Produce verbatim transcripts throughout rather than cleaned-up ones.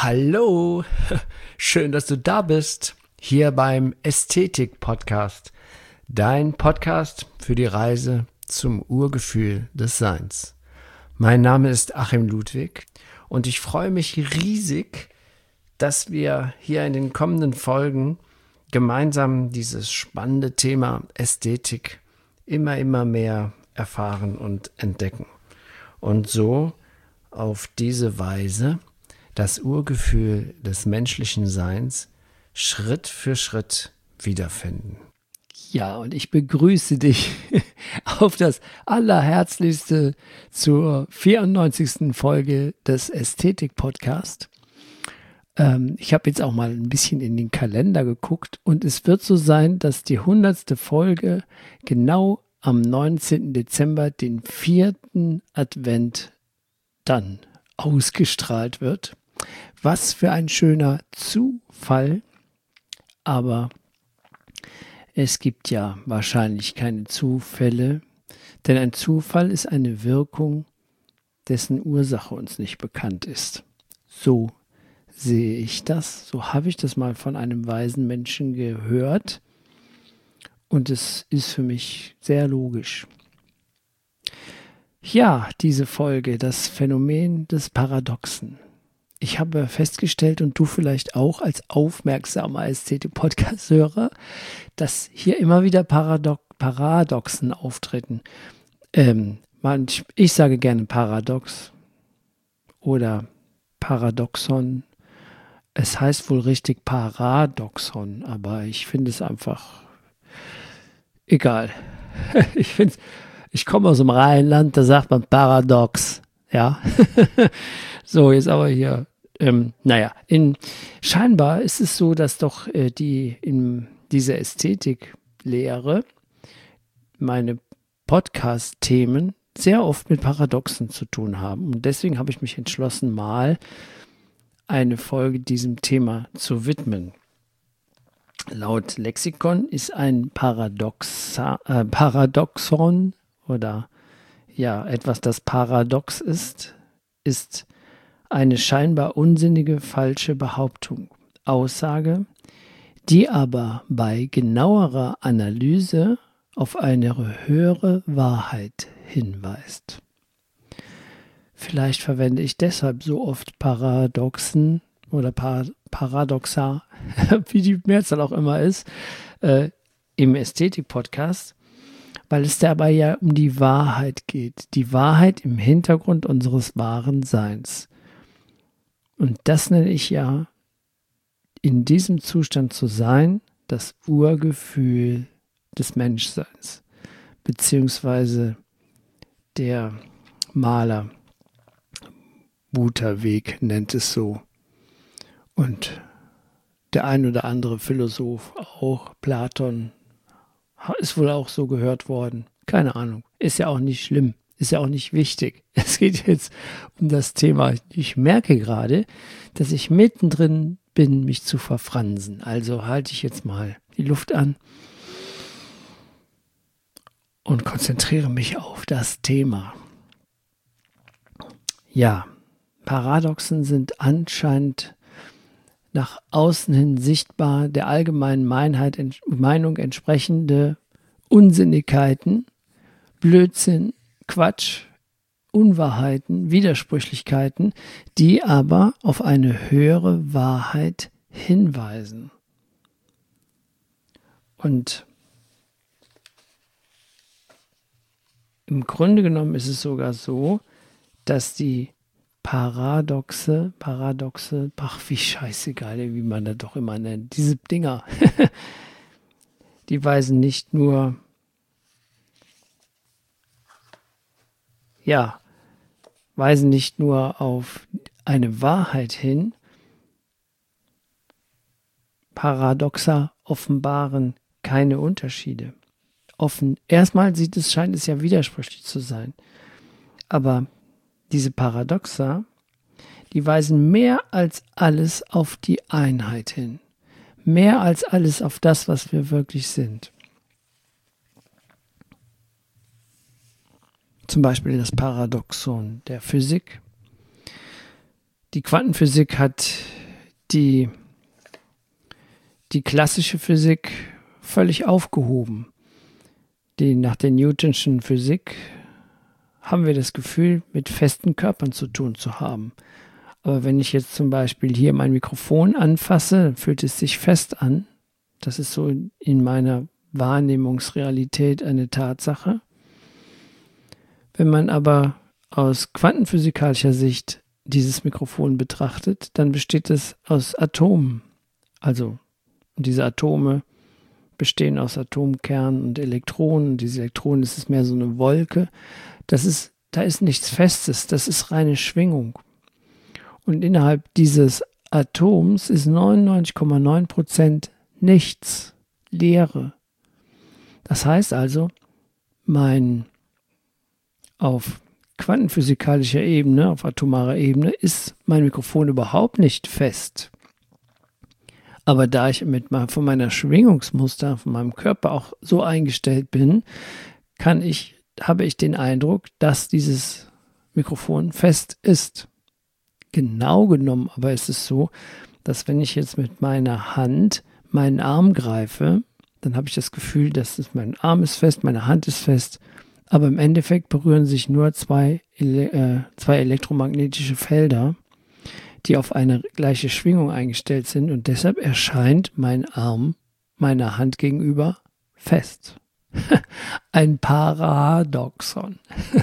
Hallo, schön, dass du da bist, hier beim Ästhetik-Podcast, dein Podcast für die Reise zum Urgefühl des Seins. Mein Name ist Achim Ludwig und ich freue mich riesig, dass wir hier in den kommenden Folgen gemeinsam dieses spannende Thema Ästhetik immer, immer mehr erfahren und entdecken und so auf diese Weise das Urgefühl des menschlichen Seins Schritt für Schritt wiederfinden. Ja, und ich begrüße dich auf das allerherzlichste zur vierundneunzigsten Folge des Ästhetik-Podcasts. Ähm, ich habe jetzt auch mal ein bisschen in den Kalender geguckt und es wird so sein, dass die hundertste Folge genau am neunzehnten Dezember, den vierten Advent, dann ausgestrahlt wird. Was für ein schöner Zufall, aber es gibt ja wahrscheinlich keine Zufälle, denn ein Zufall ist eine Wirkung, dessen Ursache uns nicht bekannt ist. So sehe ich das, so habe ich das mal von einem weisen Menschen gehört und es ist für mich sehr logisch. Ja, diese Folge, das Phänomen des Paradoxen. Ich habe festgestellt, und du vielleicht auch als aufmerksamer Ästhetik-Podcast-Hörer, dass hier immer wieder Paradox Paradoxen auftreten. Ähm, manch, ich sage gerne Paradox oder Paradoxon. Es heißt wohl richtig Paradoxon, aber ich finde es einfach egal. Ich finde es Ich komme aus dem Rheinland, da sagt man Paradox, ja. So, jetzt aber hier, ähm, naja, in, scheinbar ist es so, dass doch äh, die in dieser Ästhetiklehre meine Podcast-Themen sehr oft mit Paradoxen zu tun haben. Und deswegen habe ich mich entschlossen, mal eine Folge diesem Thema zu widmen. Laut Lexikon ist ein Paradoxa, äh, Paradoxon oder ja, etwas, das paradox ist, ist eine scheinbar unsinnige, falsche Behauptung, Aussage, die aber bei genauerer Analyse auf eine höhere Wahrheit hinweist. Vielleicht verwende ich deshalb so oft Paradoxen oder Par- Paradoxa, wie die Mehrzahl auch immer ist, äh, im Ästhetik-Podcast, weil es dabei ja um die Wahrheit geht. Die Wahrheit im Hintergrund unseres wahren Seins. Und das nenne ich ja, in diesem Zustand zu sein, das Urgefühl des Menschseins. Beziehungsweise der Maler Buterweg nennt es so. Und der ein oder andere Philosoph auch, Platon, ist wohl auch so gehört worden. Keine Ahnung. Ist ja auch nicht schlimm. Ist ja auch nicht wichtig. Es geht jetzt um das Thema. Ich merke gerade, dass ich mittendrin bin, mich zu verfransen. Also halte ich jetzt mal die Luft an und konzentriere mich auf das Thema. Ja, Paradoxen sind anscheinend nach außen hin sichtbar der allgemeinen Meinheit, Meinung entsprechende Unsinnigkeiten, Blödsinn, Quatsch, Unwahrheiten, Widersprüchlichkeiten, die aber auf eine höhere Wahrheit hinweisen. Und im Grunde genommen ist es sogar so, dass die Paradoxe, Paradoxe, ach wie scheißegal, wie man das doch immer nennt, diese Dinger, die weisen nicht nur, ja, weisen nicht nur auf eine Wahrheit hin, Paradoxa offenbaren keine Unterschiede. Offen, erstmal sieht es, scheint es ja widersprüchlich zu sein, aber diese Paradoxa, die weisen mehr als alles auf die Einheit hin. Mehr als alles auf das, was wir wirklich sind. Zum Beispiel das Paradoxon der Physik. Die Quantenphysik hat die, die klassische Physik völlig aufgehoben. Die, nach der Newtonschen Physik haben wir das Gefühl, mit festen Körpern zu tun zu haben. Aber wenn ich jetzt zum Beispiel hier mein Mikrofon anfasse, dann fühlt es sich fest an. Das ist so in meiner Wahrnehmungsrealität eine Tatsache. Wenn man aber aus quantenphysikalischer Sicht dieses Mikrofon betrachtet, dann besteht es aus Atomen. Also diese Atome bestehen aus Atomkernen und Elektronen. Und diese Elektronen, das ist mehr so eine Wolke. Das ist, da ist nichts Festes, das ist reine Schwingung. Und innerhalb dieses Atoms ist neunundneunzig Komma neun Prozent nichts, Leere. Das heißt also, mein auf quantenphysikalischer Ebene, auf atomarer Ebene, ist mein Mikrofon überhaupt nicht fest. Aber da ich mit von meiner Schwingungsmuster, von meinem Körper auch so eingestellt bin, kann ich, habe ich den Eindruck, dass dieses Mikrofon fest ist. Genau genommen aber ist es so, dass wenn ich jetzt mit meiner Hand meinen Arm greife, dann habe ich das Gefühl, dass es, mein Arm ist fest, meine Hand ist fest, aber im Endeffekt berühren sich nur zwei, äh, zwei elektromagnetische Felder, die auf eine gleiche Schwingung eingestellt sind und deshalb erscheint mein Arm meiner Hand gegenüber fest. Ein Paradoxon.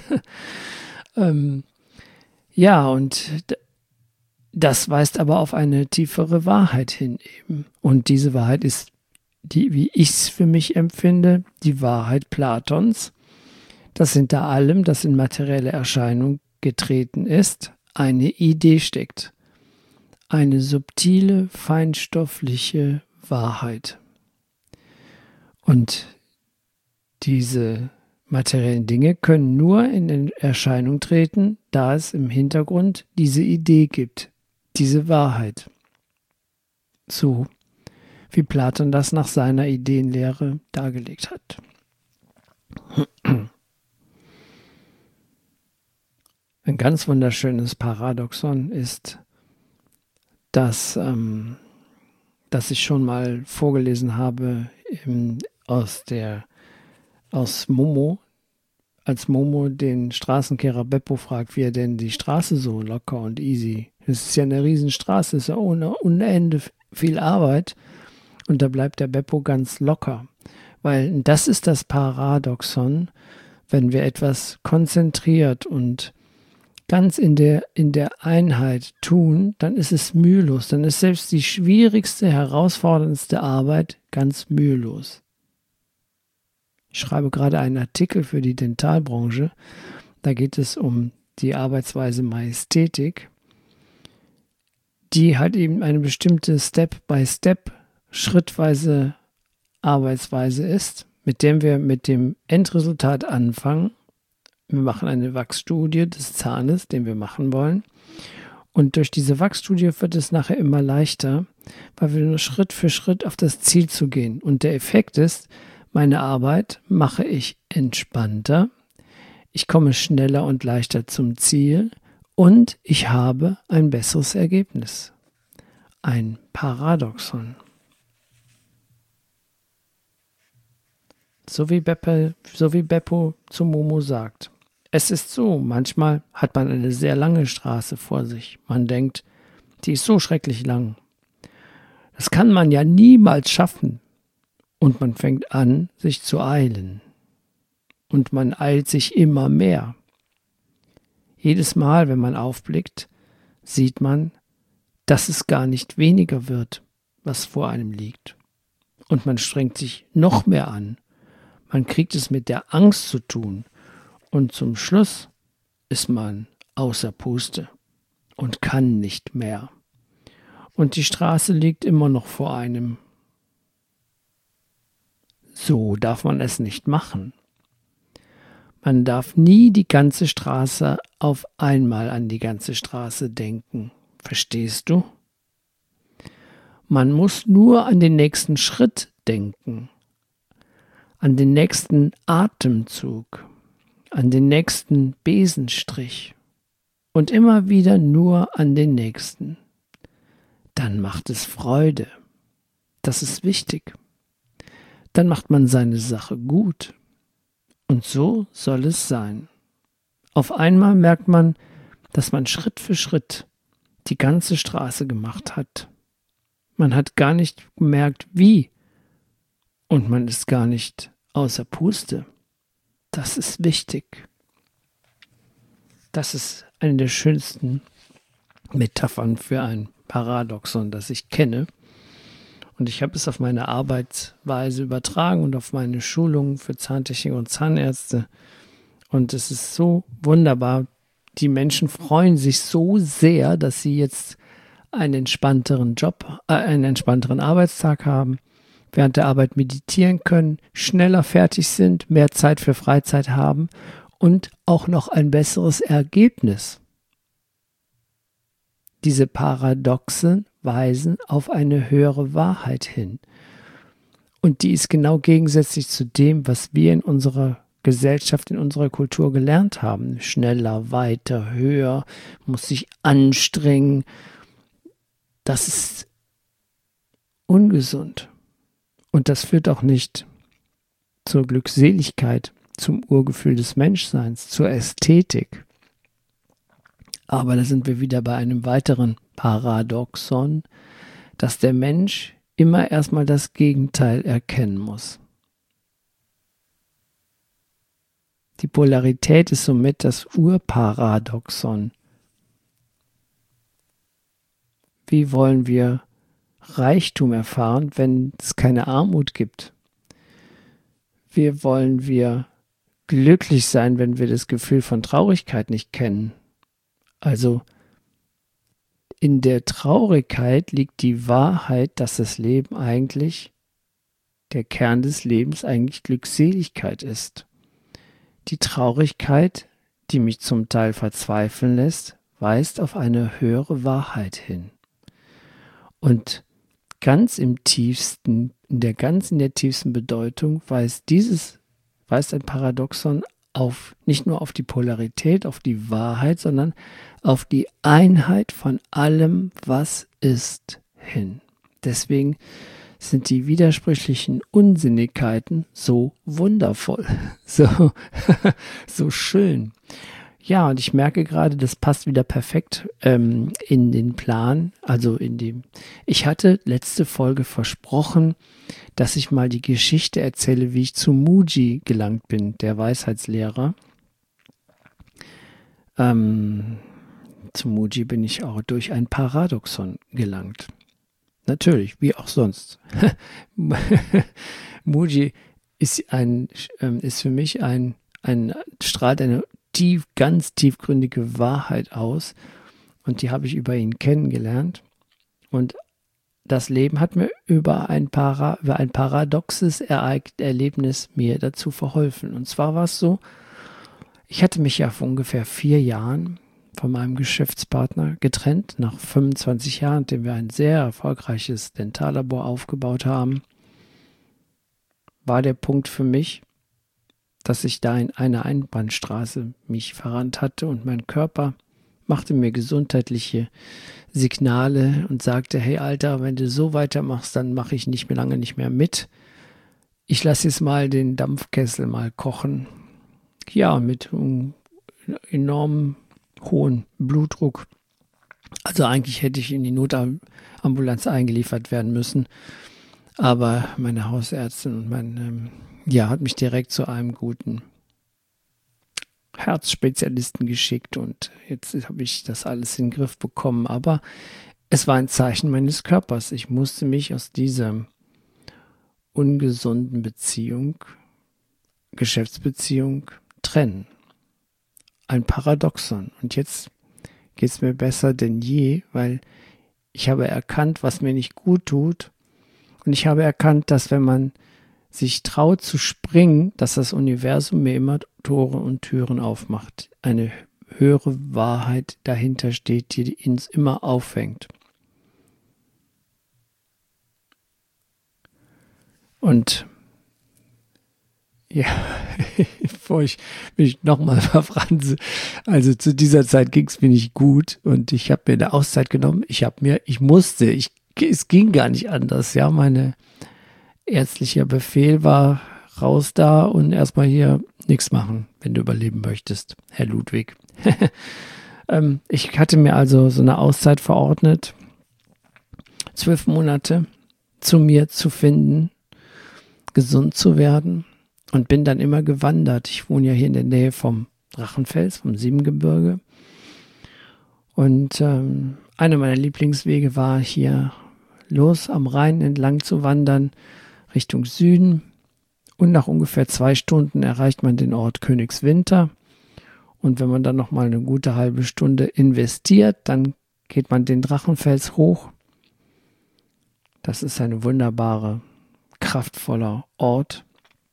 ähm, ja, und das weist aber auf eine tiefere Wahrheit hin eben. Und diese Wahrheit ist, die, wie ich es für mich empfinde, die Wahrheit Platons, dass hinter allem, das in materielle Erscheinung getreten ist, eine Idee steckt. Eine subtile, feinstoffliche Wahrheit. Und diese materiellen Dinge können nur in Erscheinung treten, da es im Hintergrund diese Idee gibt, diese Wahrheit. So wie Platon das nach seiner Ideenlehre dargelegt hat. Ein ganz wunderschönes Paradoxon ist, dass, ähm, dass ich schon mal vorgelesen habe im, aus, der, aus Momo, als Momo den Straßenkehrer Beppo fragt, wie er denn die Straße so locker und easy. Es ist ja eine Riesenstraße, es ist ja ohne, ohne Ende viel Arbeit und da bleibt der Beppo ganz locker. Weil das ist das Paradoxon, wenn wir etwas konzentriert und ganz in der, in der Einheit tun, dann ist es mühelos. Dann ist selbst die schwierigste, herausforderndste Arbeit ganz mühelos. Ich schreibe gerade einen Artikel für die Dentalbranche. Da geht es um die Arbeitsweise Majestätik, die halt eben eine bestimmte Step-by-Step, schrittweise Arbeitsweise ist, mit dem wir mit dem Endresultat anfangen. Wir machen eine Wachsstudie des Zahnes, den wir machen wollen. Und durch diese Wachsstudie wird es nachher immer leichter, weil wir nur Schritt für Schritt auf das Ziel zu gehen. Und der Effekt ist, meine Arbeit mache ich entspannter, ich komme schneller und leichter zum Ziel und ich habe ein besseres Ergebnis. Ein Paradoxon. So wie Beppo, so wie Beppo zu Momo sagt. Es ist so, manchmal hat man eine sehr lange Straße vor sich. Man denkt, die ist so schrecklich lang. Das kann man ja niemals schaffen. Und man fängt an, sich zu eilen. Und man eilt sich immer mehr. Jedes Mal, wenn man aufblickt, sieht man, dass es gar nicht weniger wird, was vor einem liegt. Und man strengt sich noch mehr an. Man kriegt es mit der Angst zu tun. Und zum Schluss ist man außer Puste und kann nicht mehr. Und die Straße liegt immer noch vor einem. So darf man es nicht machen. Man darf nie die ganze Straße auf einmal an die ganze Straße denken. Verstehst du? Man muss nur an den nächsten Schritt denken, an den nächsten Atemzug, an den nächsten Besenstrich und immer wieder nur an den nächsten. dann macht es Freude. Das ist wichtig. Dann macht man seine Sache gut. Und so soll es sein. Auf einmal merkt man, dass man Schritt für Schritt die ganze Straße gemacht hat. Man hat gar nicht gemerkt, wie. Und man ist gar nicht außer Puste. Das ist wichtig. Das ist eine der schönsten Metaphern für ein Paradoxon, das ich kenne. Und ich habe es auf meine Arbeitsweise übertragen und auf meine Schulungen für Zahntechniker und Zahnärzte. Und es ist so wunderbar. Die Menschen freuen sich so sehr, dass sie jetzt einen entspannteren Job, äh, einen entspannteren Arbeitstag haben, während der Arbeit meditieren können, schneller fertig sind, mehr Zeit für Freizeit haben und auch noch ein besseres Ergebnis. Diese Paradoxen weisen auf eine höhere Wahrheit hin. Und die ist genau gegensätzlich zu dem, was wir in unserer Gesellschaft, in unserer Kultur gelernt haben. Schneller, weiter, höher, muss sich anstrengen. Das ist ungesund. Und das führt auch nicht zur Glückseligkeit, zum Urgefühl des Menschseins, zur Ästhetik. Aber da sind wir wieder bei einem weiteren Paradoxon, dass der Mensch immer erstmal das Gegenteil erkennen muss. Die Polarität ist somit das Urparadoxon. Wie wollen wir Reichtum erfahren, wenn es keine Armut gibt? Wie wollen wir glücklich sein, wenn wir das Gefühl von Traurigkeit nicht kennen? Also in der Traurigkeit liegt die Wahrheit, dass das Leben eigentlich, der Kern des Lebens eigentlich Glückseligkeit ist. Die Traurigkeit, die mich zum Teil verzweifeln lässt, weist auf eine höhere Wahrheit hin. Und ganz im tiefsten, in der ganz in der tiefsten Bedeutung weist dieses, weist ein Paradoxon auf, nicht nur auf die Polarität, auf die Wahrheit, sondern auf die Einheit von allem, was ist, hin. Deswegen sind die widersprüchlichen Unsinnigkeiten so wundervoll, so, so schön. Ja, und ich merke gerade, das passt wieder perfekt ähm, in den Plan, also in dem, ich hatte letzte Folge versprochen, dass ich mal die Geschichte erzähle, wie ich zu Mooji gelangt bin, der Weisheitslehrer. Ähm, zu Mooji bin ich auch durch ein Paradoxon gelangt. Natürlich, wie auch sonst. Mooji ist, ein, ähm, ist für mich ein, ein strahlt eine tief, ganz tiefgründige Wahrheit aus und die habe ich über ihn kennengelernt und das Leben hat mir über ein, Para, über ein paradoxes Ereignis, Erlebnis mir dazu verholfen. Und zwar war es so, ich hatte mich ja vor ungefähr vier Jahren von meinem Geschäftspartner getrennt, nach fünfundzwanzig Jahren, in dem wir ein sehr erfolgreiches Dentallabor aufgebaut haben, war der Punkt für mich, dass ich da in einer Einbahnstraße mich verrannt hatte und mein Körper machte mir gesundheitliche Signale und sagte, hey Alter, wenn du so weitermachst, dann mache ich nicht mehr lange nicht mehr mit. Ich lasse jetzt mal den Dampfkessel mal kochen. Ja, mit um, enorm hohen Blutdruck. Also eigentlich hätte ich in die Notambulanz eingeliefert werden müssen. Aber meine Hausärztin und mein, ähm, ja, hat mich direkt zu einem guten Herzspezialisten geschickt und jetzt habe ich das alles in den Griff bekommen. Aber es war ein Zeichen meines Körpers. Ich musste mich aus dieser ungesunden Beziehung, Geschäftsbeziehung trennen. Ein Paradoxon. Und jetzt geht es mir besser denn je, weil ich habe erkannt, was mir nicht gut tut. Und ich habe erkannt, dass wenn man sich traut zu springen, dass das Universum mir immer Tore und Türen aufmacht. Eine höhere Wahrheit dahinter steht, die uns immer auffängt. Und ja, bevor ich mich nochmal verfranse. Also zu dieser Zeit ging es mir nicht gut und ich habe mir eine Auszeit genommen. Ich habe mir, ich musste, ich, es ging gar nicht anders. Ja, meine ärztlicher Befehl war raus da und erstmal hier nichts machen, wenn du überleben möchtest, Herr Ludwig. ähm, ich hatte mir also so eine Auszeit verordnet, zwölf Monate zu mir zu finden, gesund zu werden und bin dann immer gewandert. Ich wohne ja hier in der Nähe vom Drachenfels, vom Siebengebirge. Und ähm, einer meiner Lieblingswege war hier los am Rhein entlang zu wandern, Richtung Süden. Und nach ungefähr zwei Stunden erreicht man den Ort Königswinter. Und wenn man dann nochmal eine gute halbe Stunde investiert, dann geht man den Drachenfels hoch. Das ist eine wunderbare, kraftvoller Ort.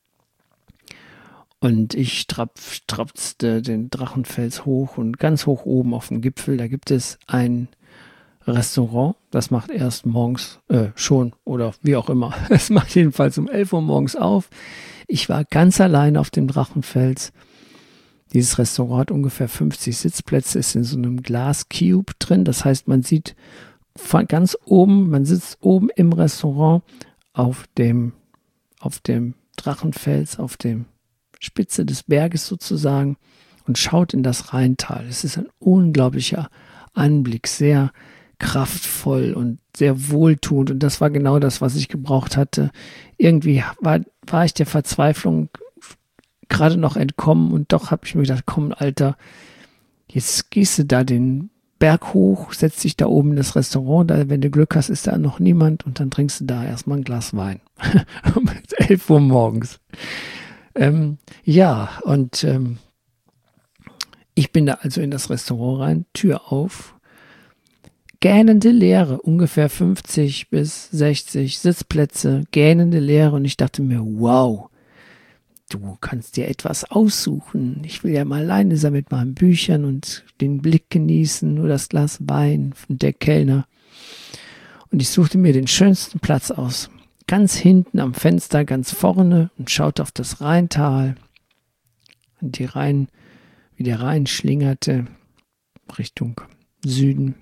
Und ich strapf, strapzte den Drachenfels hoch und ganz hoch oben auf dem Gipfel, da gibt es ein Restaurant. Das macht erst morgens äh, schon oder wie auch immer. Es macht jedenfalls um elf Uhr morgens auf. Ich war ganz allein auf dem Drachenfels. Dieses Restaurant hat ungefähr fünfzig Sitzplätze, ist in so einem Glas-Cube drin. Das heißt, man sieht von ganz oben, man sitzt oben im Restaurant auf dem, auf dem Drachenfels, auf dem Spitze des Berges sozusagen und schaut in das Rheintal. Es ist ein unglaublicher Anblick, sehr kraftvoll und sehr wohltuend. Und das war genau das, was ich gebraucht hatte. Irgendwie war, war ich der Verzweiflung gerade noch entkommen und doch habe ich mir gedacht, komm, Alter, jetzt gehst du da den Berg hoch, setzt dich da oben in das Restaurant, da, wenn du Glück hast, ist da noch niemand und dann trinkst du da erstmal ein Glas Wein. Um elf Uhr morgens. Ähm, ja, und ähm, ich bin da also in das Restaurant rein, Tür auf, gähnende Leere, ungefähr fünfzig bis sechzig Sitzplätze, gähnende Leere und ich dachte mir, wow, du kannst dir etwas aussuchen. Ich will ja mal alleine sein mit meinen Büchern und den Blick genießen, nur das Glas Wein und der Kellner. Und ich suchte mir den schönsten Platz aus. Ganz hinten am Fenster, ganz vorne und schaute auf das Rheintal und die Rhein, wie der Rhein schlingerte Richtung Süden.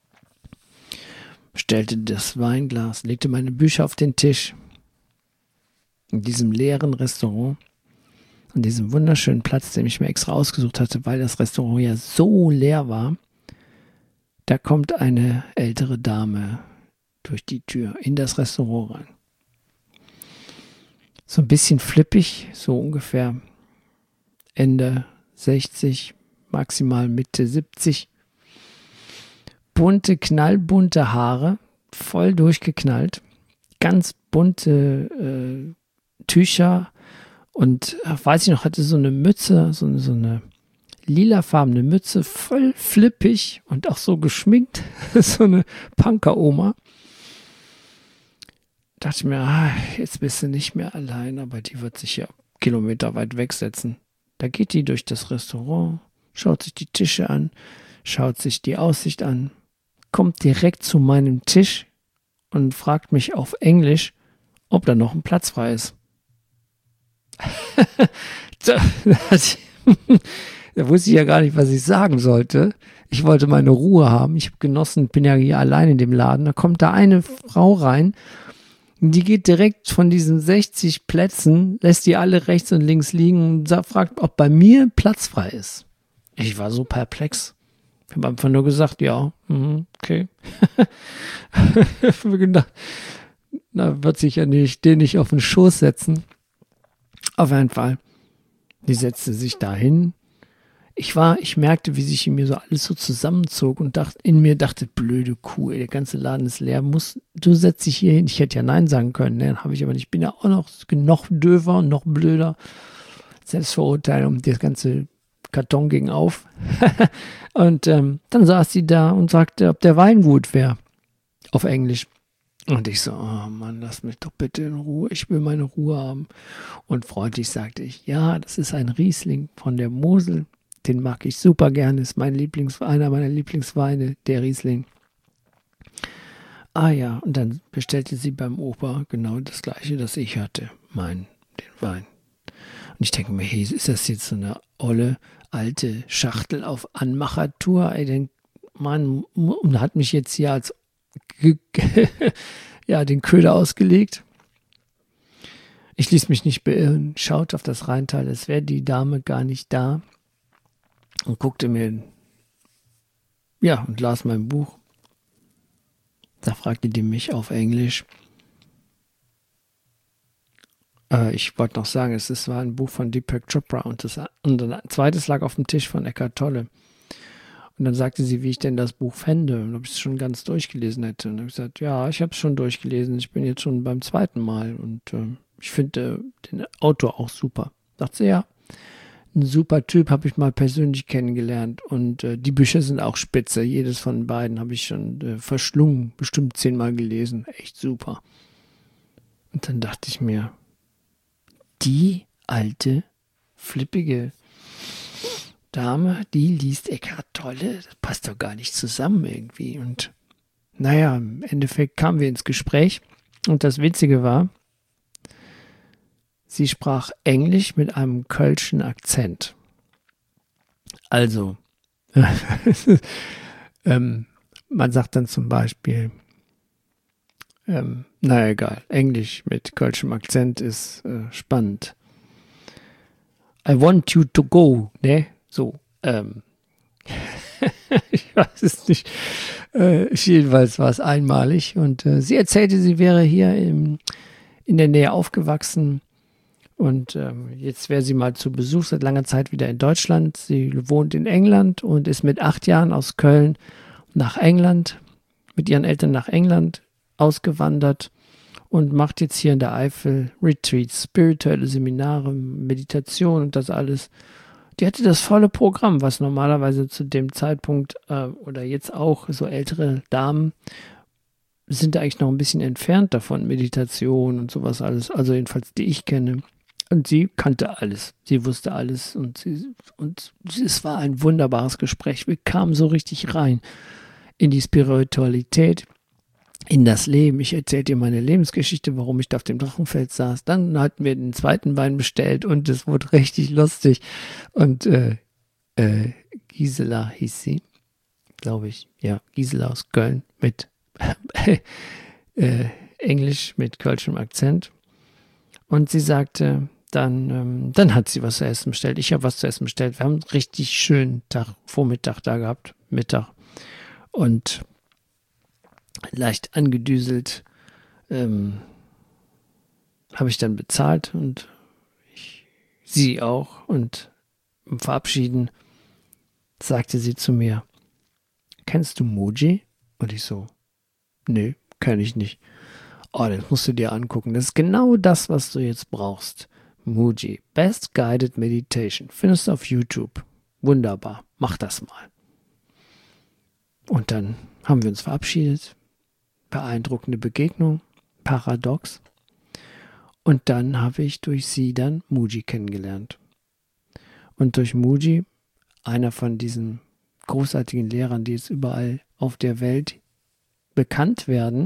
Stellte das Weinglas, legte meine Bücher auf den Tisch in diesem leeren Restaurant, an diesem wunderschönen Platz, den ich mir extra ausgesucht hatte, weil das Restaurant ja so leer war. Da kommt eine ältere Dame durch die Tür in das Restaurant rein. So ein bisschen flippig, so ungefähr Ende sechzig, maximal Mitte siebzig. Bunte, knallbunte Haare, voll durchgeknallt. Ganz bunte äh, Tücher und, weiß ich noch, hatte so eine Mütze, so eine, so eine lilafarbene Mütze, voll flippig und auch so geschminkt. So eine Punker-Oma. Dachte mir, ah, jetzt bist du nicht mehr allein, aber die wird sich ja Kilometer weit wegsetzen. Da geht die durch das Restaurant, schaut sich die Tische an, schaut sich die Aussicht an, kommt direkt zu meinem Tisch und fragt mich auf Englisch, ob da noch ein Platz frei ist. da, da wusste ich ja gar nicht, was ich sagen sollte. Ich wollte meine Ruhe haben. Ich habe genossen, bin ja hier allein in dem Laden. Da kommt da eine Frau rein, die geht direkt von diesen sechzig Plätzen, lässt die alle rechts und links liegen und sagt, fragt, ob bei mir Platz frei ist. Ich war so perplex. Ich habe einfach nur gesagt, ja, okay. Ich habe gedacht, na, wird sich ja nicht, den nicht auf den Schoß setzen. Auf jeden Fall. Die setzte sich dahin. Ich war, ich merkte, wie sich in mir so alles so zusammenzog und dachte, in mir dachte, blöde Kuh, ey, der ganze Laden ist leer, muss, du setzt dich hier hin. Ich hätte ja Nein sagen können, ne? Habe ich aber nicht. Ich bin ja auch noch, noch döver, noch blöder. Selbstverurteilung, und das ganze Karton ging auf. Und ähm, dann saß sie da und sagte, ob der Wein gut wäre. Auf Englisch. Und ich so, oh Mann, lass mich doch bitte in Ruhe. Ich will meine Ruhe haben. Und freundlich sagte ich, ja, das ist ein Riesling von der Mosel. Den mag ich super gerne, ist mein Lieblings, einer meiner Lieblingsweine, der Riesling. Ah ja, und dann bestellte sie beim Opa genau das Gleiche, das ich hatte, mein, den Wein. Und Und ich denke mir, hey, ist das jetzt so eine olle, alte Schachtel auf Anmachertour? Ey, den Mann und hat mich jetzt hier als ja, den Köder ausgelegt. Ich ließ mich nicht beirren, schaute auf das Rheintal, es wäre die Dame gar nicht da und guckte mir, ja, und las mein Buch. Da fragte die mich auf Englisch. Äh, ich wollte noch sagen, es, es war ein Buch von Deepak Chopra und, das, und ein zweites lag auf dem Tisch von Eckhart Tolle. Und dann sagte sie, wie ich denn das Buch fände und ob ich es schon ganz durchgelesen hätte. Und dann habe ich gesagt, ja, ich habe es schon durchgelesen. Ich bin jetzt schon beim zweiten Mal und äh, ich finde äh, den Autor auch super. Sagt sie, ja, ein super Typ, habe ich mal persönlich kennengelernt. Und äh, die Bücher sind auch spitze. Jedes von beiden habe ich schon äh, verschlungen, bestimmt zehnmal gelesen. Echt super. Und dann dachte ich mir, die alte, flippige Dame, die liest Eckhart Tolle, das passt doch gar nicht zusammen irgendwie. Und naja, im Endeffekt kamen wir ins Gespräch und das Witzige war, sie sprach Englisch mit einem kölschen Akzent. Also, ähm, man sagt dann zum Beispiel, ähm, naja, egal, Englisch mit kölschem Akzent ist äh, spannend. I want you to go, ne? So, ähm, ich weiß es nicht. Äh, jedenfalls war es einmalig und äh, sie erzählte, sie wäre hier im, in der Nähe aufgewachsen und ähm, jetzt wäre sie mal zu Besuch seit langer Zeit wieder in Deutschland. Sie wohnt in England und ist mit acht Jahren aus Köln nach England, mit ihren Eltern nach England ausgewandert und macht jetzt hier in der Eifel Retreats, spirituelle Seminare, Meditation und das alles. Die hatte das volle Programm, was normalerweise zu dem Zeitpunkt äh, oder jetzt auch so ältere Damen sind eigentlich noch ein bisschen entfernt davon, Meditation und sowas alles, also jedenfalls die ich kenne. Und sie kannte alles, sie wusste alles und, sie, und es war ein wunderbares Gespräch. Wir kamen so richtig rein in die Spiritualität, in das Leben. Ich erzählte ihr meine Lebensgeschichte, warum ich da auf dem Drachenfeld saß. Dann hatten wir den zweiten Wein bestellt und es wurde richtig lustig. Und äh, äh, Gisela hieß sie, glaube ich. Ja, Gisela aus Köln mit äh, Englisch mit kölschem Akzent. Und sie sagte, dann, ähm, dann hat sie was zu essen bestellt. Ich habe was zu essen bestellt. Wir haben einen richtig schönen Tag, Vormittag da gehabt, Mittag. Und leicht angedüselt, ähm, habe ich dann bezahlt und ich, sie auch. Und im Verabschieden sagte sie zu mir, kennst du Mooji? Und ich so, nee, kenn ich nicht. Oh, das musst du dir angucken. Das ist genau das, was du jetzt brauchst. Mooji, Best Guided Meditation. Findest du auf YouTube. Wunderbar. Mach das mal. Und dann haben wir uns verabschiedet. Beeindruckende Begegnung, paradox. Und dann habe ich durch sie dann Mooji kennengelernt. Und durch Mooji, einer von diesen großartigen Lehrern, die jetzt überall auf der Welt bekannt werden,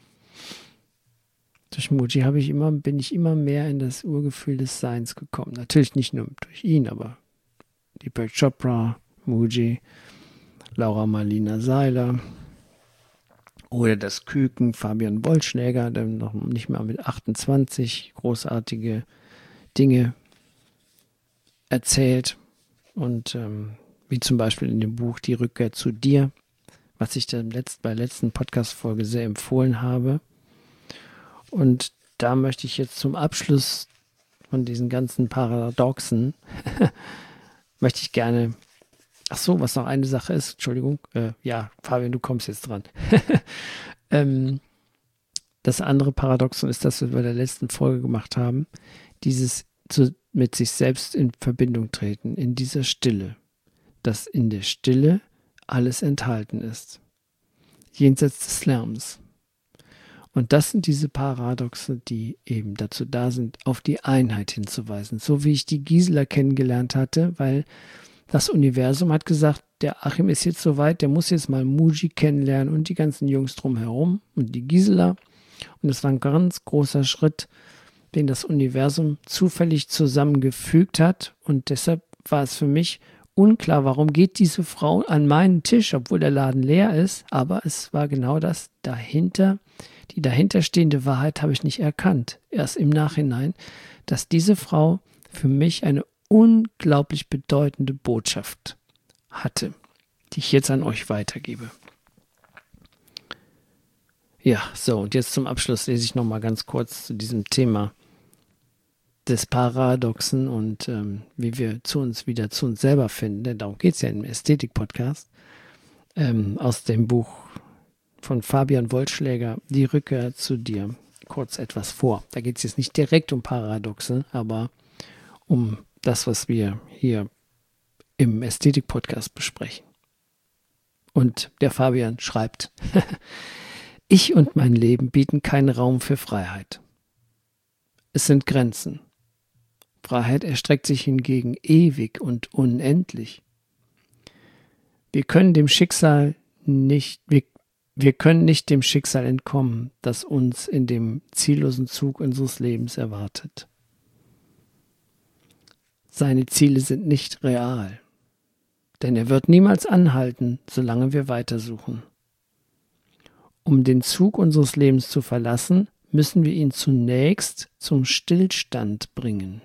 durch Mooji habe ich immer, bin ich immer mehr in das Urgefühl des Seins gekommen. Natürlich nicht nur durch ihn, aber Deepak Chopra, Mooji, Laura Marlina Seiler, oder das Küken, Fabian Wollschläger, der noch nicht mal mit achtundzwanzig großartige Dinge erzählt. Und ähm, wie zum Beispiel in dem Buch Die Rückkehr zu dir, was ich dann letzt, bei der letzten Podcast-Folge sehr empfohlen habe. Und da möchte ich jetzt zum Abschluss von diesen ganzen Paradoxen, möchte ich gerne Ach so, was noch eine Sache ist, Entschuldigung, äh, ja, Fabian, du kommst jetzt dran. ähm, das andere Paradoxon ist, das wir bei der letzten Folge gemacht haben, dieses zu, mit sich selbst in Verbindung treten, in dieser Stille, dass in der Stille alles enthalten ist, jenseits des Lärms. Und das sind diese Paradoxe, die eben dazu da sind, auf die Einheit hinzuweisen, so wie ich die Gisela kennengelernt hatte, weil das Universum hat gesagt, der Achim ist jetzt soweit, der muss jetzt mal Mooji kennenlernen und die ganzen Jungs drumherum und die Gisela. Und es war ein ganz großer Schritt, den das Universum zufällig zusammengefügt hat. Und deshalb war es für mich unklar, warum geht diese Frau an meinen Tisch, obwohl der Laden leer ist. Aber es war genau das dahinter. Die dahinterstehende Wahrheit habe ich nicht erkannt. Erst im Nachhinein, dass diese Frau für mich eine unglaublich bedeutende Botschaft hatte, die ich jetzt an euch weitergebe. Ja, so, und jetzt zum Abschluss lese ich nochmal ganz kurz zu diesem Thema des Paradoxen und ähm, wie wir zu uns wieder zu uns selber finden, denn darum geht es ja im Ästhetik-Podcast, ähm, aus dem Buch von Fabian Wollschläger, Die Rückkehr zu dir, kurz etwas vor. Da geht es jetzt nicht direkt um Paradoxe, aber um das, was wir hier im Ästhetik-Podcast besprechen. Und der Fabian schreibt, ich und mein Leben bieten keinen Raum für Freiheit. Es sind Grenzen. Freiheit erstreckt sich hingegen ewig und unendlich. Wir können dem Schicksal nicht, wir, wir können nicht dem Schicksal entkommen, das uns in dem ziellosen Zug unseres Lebens erwartet. Seine Ziele sind nicht real, denn er wird niemals anhalten, solange wir weitersuchen. Um den Zug unseres Lebens zu verlassen, müssen wir ihn zunächst zum Stillstand bringen.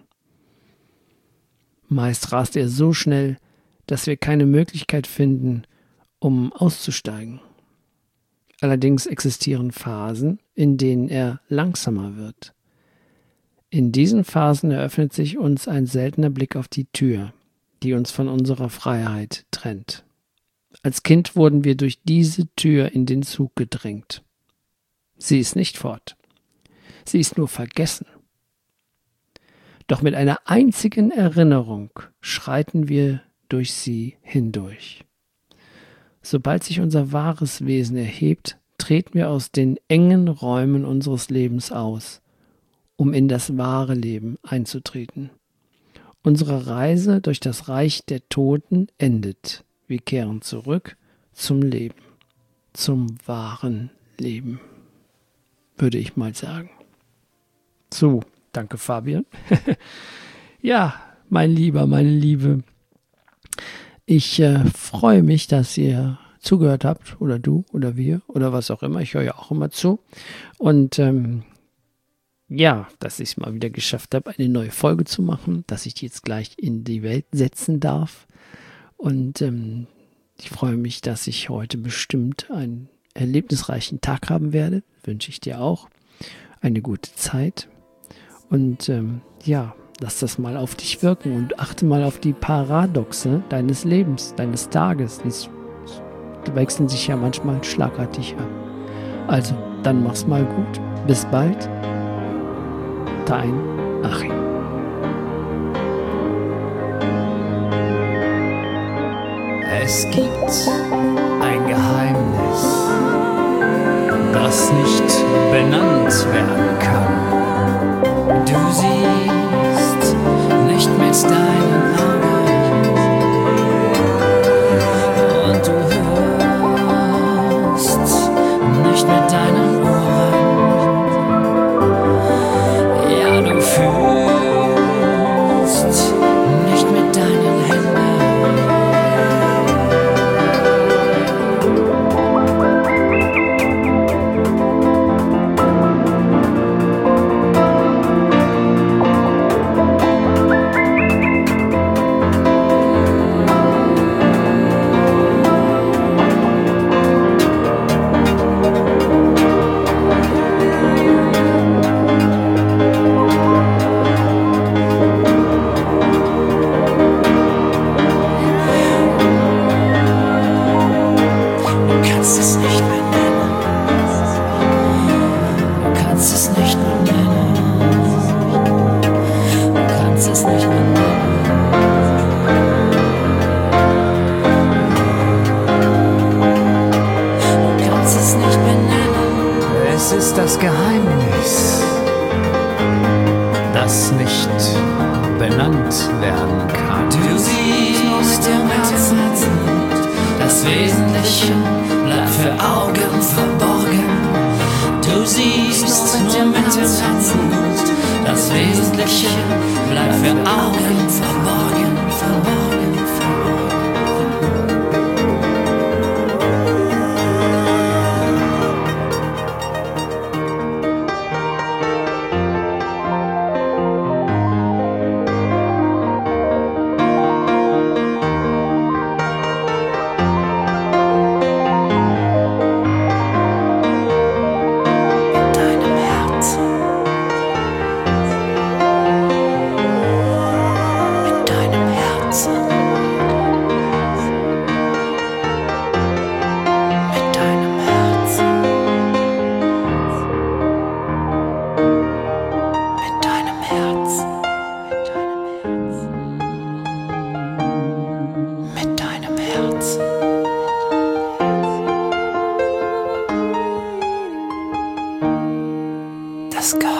Meist rast er so schnell, dass wir keine Möglichkeit finden, um auszusteigen. Allerdings existieren Phasen, in denen er langsamer wird. In diesen Phasen eröffnet sich uns ein seltener Blick auf die Tür, die uns von unserer Freiheit trennt. Als Kind wurden wir durch diese Tür in den Zug gedrängt. Sie ist nicht fort. Sie ist nur vergessen. Doch mit einer einzigen Erinnerung schreiten wir durch sie hindurch. Sobald sich unser wahres Wesen erhebt, treten wir aus den engen Räumen unseres Lebens aus, um in das wahre Leben einzutreten. Unsere Reise durch das Reich der Toten endet. Wir kehren zurück zum Leben, zum wahren Leben, würde ich mal sagen. So, danke Fabian. Ja, mein Lieber, meine Liebe, ich äh, freue mich, dass ihr zugehört habt, oder du, oder wir, oder was auch immer. Ich höre ja auch immer zu. Und ähm, ja, dass ich es mal wieder geschafft habe, eine neue Folge zu machen, dass ich die jetzt gleich in die Welt setzen darf. Und ähm, ich freue mich, dass ich heute bestimmt einen erlebnisreichen Tag haben werde. Wünsche ich dir auch eine gute Zeit. Und ähm, ja, lass das mal auf dich wirken und achte mal auf die Paradoxe deines Lebens, deines Tages. Die wechseln sich ja manchmal schlagartig ab. Also, dann mach's mal gut. Bis bald. Dein Achim. Es gibt ein Geheimnis, das nicht benannt werden kann. Du siehst nicht mit deinen Augen und du hörst nicht mit deinen Ohren. Ja, du fühlst nicht mit deinen Händen. Es ist das Geheimnis, das nicht benannt werden kann. Du siehst im Herzen, das Wesentliche bleibt für Augen verborgen. Du siehst nur mit dem Herzen, das das Wesentliche bleibt für Augen verborgen, verborgen, verborgen. Sky.